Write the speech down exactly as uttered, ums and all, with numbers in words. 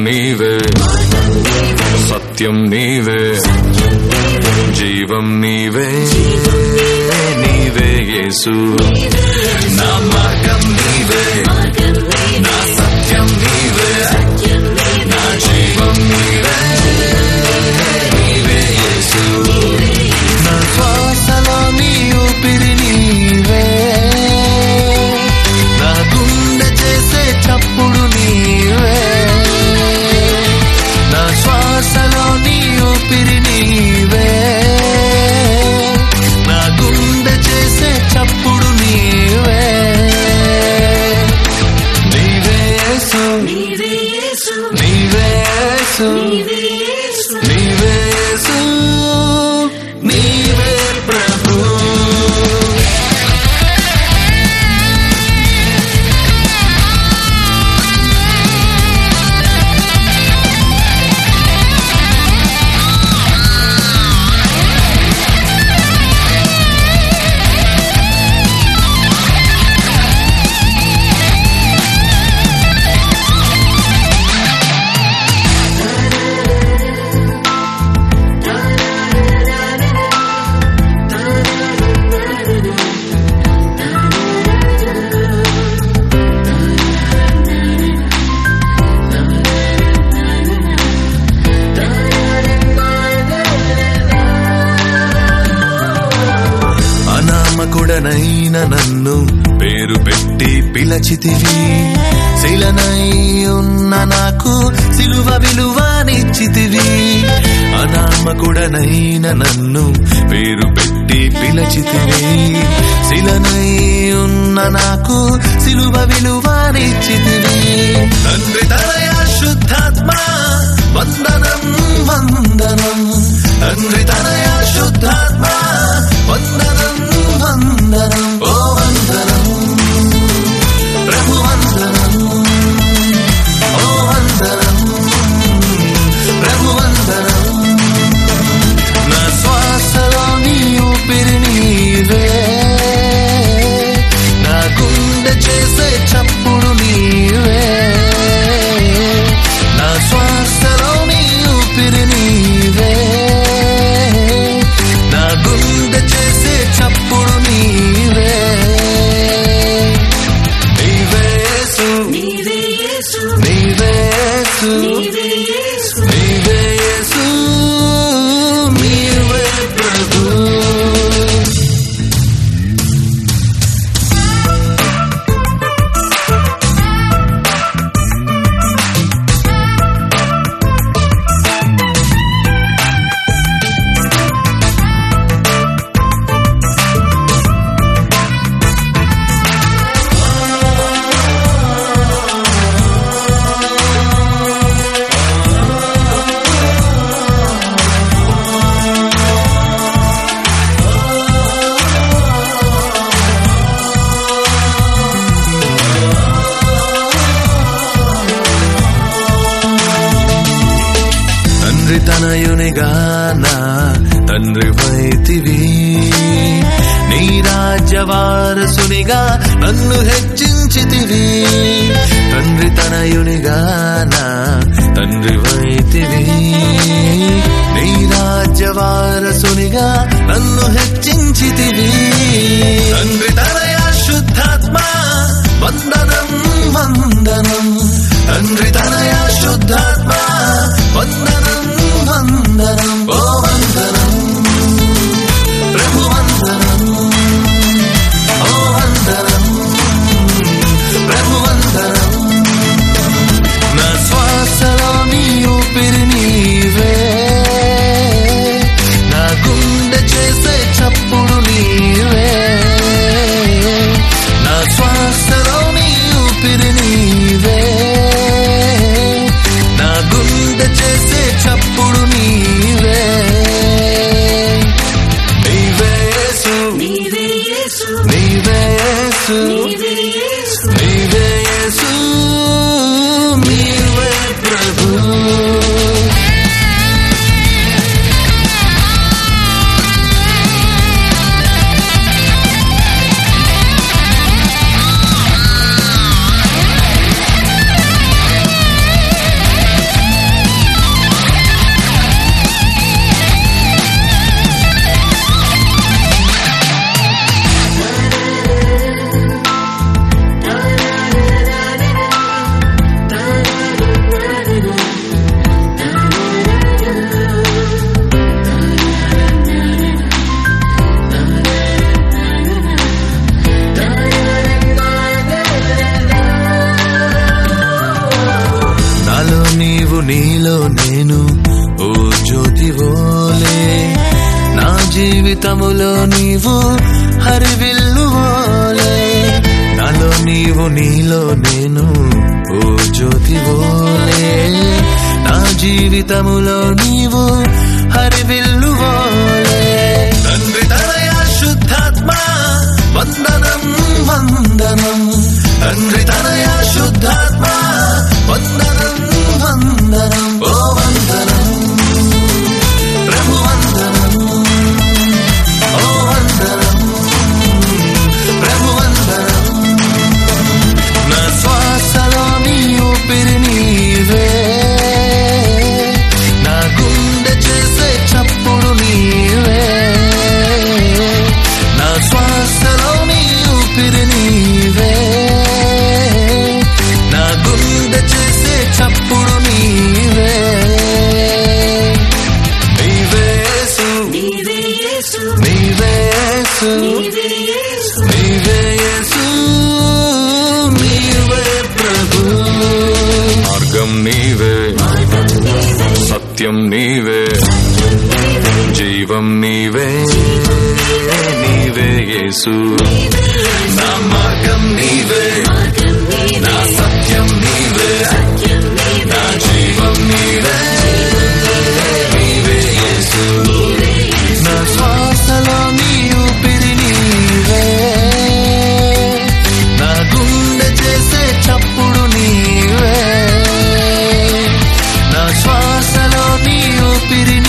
నీవే సత్యం నీవే జీవం నీవే నీవే యేసు నా మార్గం నీవే నా సత్యం నీవే నా జీవం నీవే నీవే యేసు నా శ్వాసలో నీ ఊపిరి నీవే నా గుండె చేసే చప్పుడు నీవే నా శ్వాసలో నీ ఊపిరి నీవే నా గుండె చేసే చప్పుడు నీవే నీవే యేసు నీవే యేసు నీవే యేసు నీవే ప్రభు అనామకుడనైన నన్ను పేరు పెట్టి పిలచితివి శిలనై ఉన్న నాకు సిలువ విలువనిచ్చితివి అనామకుడనైన నన్ను పేరు పెట్టి పిలచితివి శిలనై ఉన్న నాకు సిలువ విలువనిచ్చితివి తండ్రి తనయ శుద్ధాత్మ వందనం వందనం తండ్రి తనయ శుద్ధాత్మ వందనం వందనం ఓ వందనం ప్రభు వందనం ఓ వందనం ప్రభు వందనం నా శ్వాసలో నీ ఊపిరి నీవే నా గుండె చేసే చప్పుడు నీవే నా శ్వాసలో నీ ఊపిరి నీవే నా గుండె చేసే చప్పుడు నీవే నీవే యేసు నీవే యేసు నీవే యేసు నీవే ప్రభు తండ్రి తనయునిగా నా తండ్రి వైతివి నీ రాజ్య వారసునిగా నన్ను హెచ్చించితివి తండ్రి తనయునిగా నా తండ్రి వైతివి నీ రాజ్య వారసునిగా నన్ను హెచ్చించితివి తండ్రి తనయ శుద్ధాత్మ వందనం వందనం తండ్రి తనయ శుద్ధాత్మ వందనం వందనం ఓ వందనం ప్రభు వందనం ఓ వందనం ప్రభు వందనం నా శ్వాసలో నీ ఓ జ్యోతివోలే, నా జీవితములో నీవు హరివిల్లువోలే, నాలో నీవు నీలో నేను ఓ జ్యోతివోలే, నా జీవితములో నీవు హరివిల్లువోలే. తండ్రి తనయ శుద్ధాత్మ వందనం వందనం, తండ్రి తనయ శుద్ధాత్మ వందనం వందనం, ఓ వందనం ప్రభు వందనం, ఓ వందనం ప్రభు వందనం. నా శ్వాసలో నీ ఊపిరి నీవే, నా గుండె చేసే చప్పుడు నీవే, నా శ్వాసలో నీ ఊపిరి నీవే, నా గుండె చేసే చప్పుడు నీవే. నీవే యేసు, నీవే యేసు, నీవే యేసు, నీవే ప్రభు. మార్గం నీవే, సత్యం నీవే, జీవం నీవే, నీవే యేసు. నా మార్గం నీవే, నా సత్యం నీవే, నా జీవం నీవే, నీవే యేసు. నా శ్వాసలో నీ ఊపిరి నీవే, నా గుండె చేసే చప్పుడు నీవే, నా శ్వాసలో నీ ఊపిరి